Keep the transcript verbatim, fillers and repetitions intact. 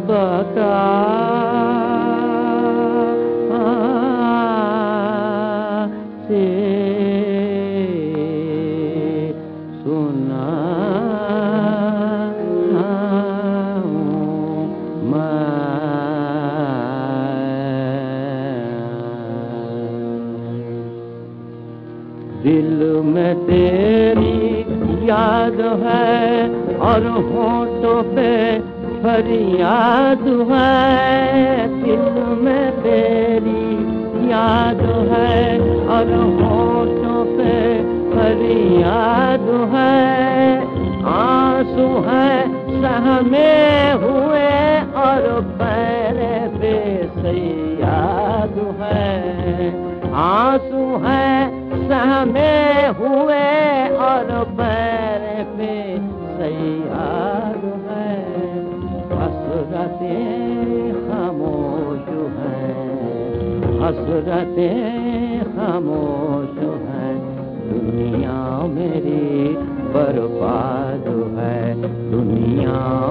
बता से सुना दिल में तेरी याद है और होठों पे फरियाद है। दिल में तेरी याद है और होठों पे फरियाद है। आंसू है सहमे हुए और पैर पे सयाद है। आंसू है सहमे हुए और पैर पे सयाद है। हसरतें खामोश हैं, हसरतें खामोश हैं। दुनिया मेरी बर्बाद है, दुनिया